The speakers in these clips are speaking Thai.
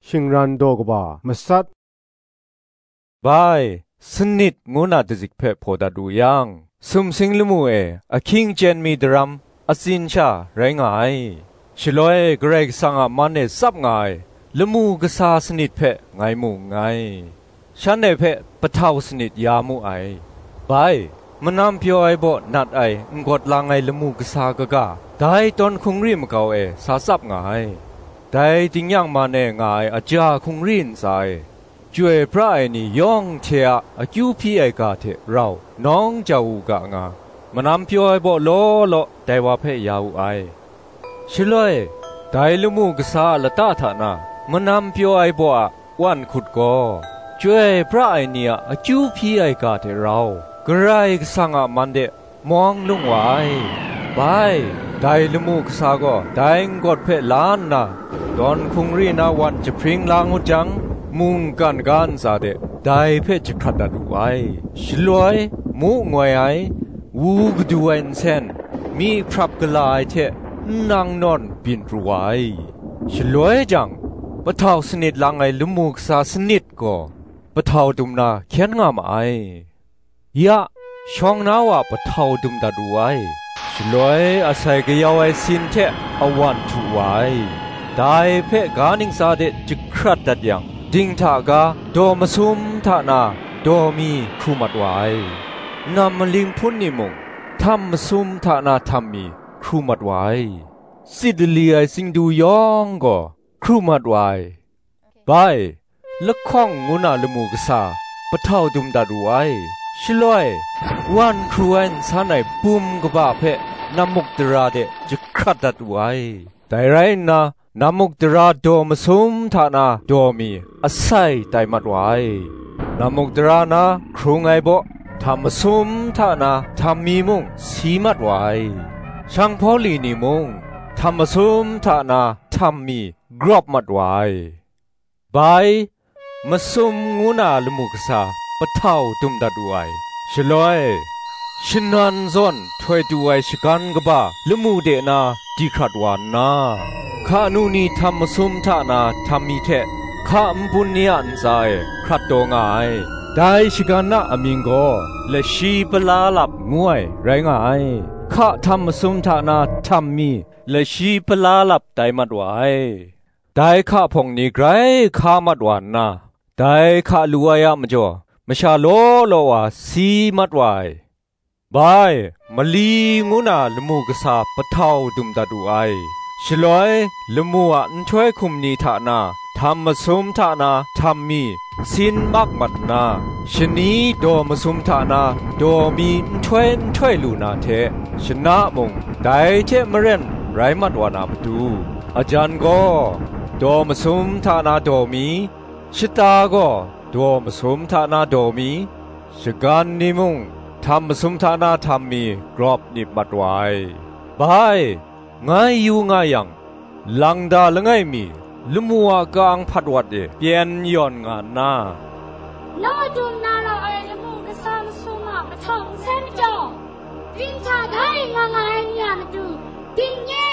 ชิงรันโดกบามาสัดบายสนิดงูนาดิจิกเพพอดาดูยังซุมสิงลมูเออคิงเจนมีดรัมอสินชาไรงายชลอยเกรกสังอามันเนซับงายลมูกษาสนิดเพไงมูไงฉันเนเพปะเทาสนิดยามูไอบายมันนำเพียวไอบ่นัดไองดลางไอลมูกษากะกะได้ตอนคงรีมเกาสาซับงายได้ติงยังมาเนงายอาจาคงรีนไซจวยพระไอนี่ย่องเทียอากิวพี่ไอกาเทเราน้องเจ้ากะงามันนำเพียวไอบ่โลโลแต่ว่าเพยาวไอชิลอยได้ลมูกษาละตาทานามันนำเพียวไอบ่วันขุดก็จวยพระไอเนี่ยอากิวพี่ไอกาเทเรากระไรสังอามันเดมองลุงไว้ไปได้ลมูกษาก็ได้กดเพลานนะตอนคงรีนาวันจะพริ้งลางหุจังมุงกันซาเดได้เพชขัดดัดไว้ชลวยมูงวยไอวูกดูเอนเซนมีพรับกลายเทนางนอนบินรวยชลวยจังปะเทาสนิดลังไอลมูกษาสนิดก็ปะเทาดุมนาเขียนงามไอยะช่องนาวะปะเทาดุมดัดไว้ชลวยอาศัยกยาวไอสินเทอวันทุไว้ได้เพกานิงซาเดจิครัดดัดยังดิ่งทากาโดมซุมทานาโดมีครูมัดไว้นำมลิงพุนนิมงทำซุมทานาทำมีครูมัดไว้สิดเลียสิงดูยองก็ครูมัดไว้ไปละข้องงูนาลมูกษาปะเท่าดุมดาดูไว้ชลอยวันครูเอนสานายปุ่มกบาเพนำมุกตราเดจะครัดดัดไว้แต่ไรนะนามุกตราโดมซุมทานาโดมีอาศัยไตมัดไว้นามุกตรานาครูไงบ่ทำซุมทานาทำมีมุงสีมัดไว้ช่างพอลีนีมุงทำซุมทานาทำมีกรอบมัดไว้ไปมาซุมงูนาลมุกษาปะเท่าดุมดัดไว้ชลอยฉันนันซอนถอยดูไอชกันกบ้าลมูเดนาดีครัดวานนาข้านูนีทำซุมทานาทำมีเทข้าบุญเนียนใจครัดโตงายได้ชกันนาอมิงโกและชีปลาลับงวยไรงายข้าทำซุมทานาทำมีและชีปลาลับไตมัดไว้ได้ข้าพงนี้ไกรข้ามัดวานนาได้ข้าลัวยามจ่อมชาโลโลวาสีมัดไว้บายมลีงูนาลมูกษาปะเทาดุมดาดูไอชลอยลมัวอันช่วยคุมนีทานาทำมาซุมทานาทำมีสินมักมัดนาชนีโดมาซุมทานาโดมีช่วยลูนาเทชนะมงได้เทมเรนไรมัดวานาดูอาจารย์ก็โดมาซุมทานาโดมีชิตาก็โดมาซุมทานาโดมีชกันนิมงทำสุมทานาทำมีกรอบนิบมัดไว้บายไงอยู่ไงยังลังดาละไงมีลมัวกางพัดวัดเปียนย้อนงานนาลอดูนาเราไอละมูกษาสุมาปะทองเส้นจอดิ้งชาได้งางายเนี่ยมาดูดิ้งแย่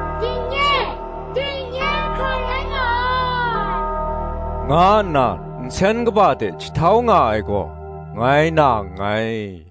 ใครไรงานนาเส้นกบาเตชิเท้าง่ายก็ไงนางไง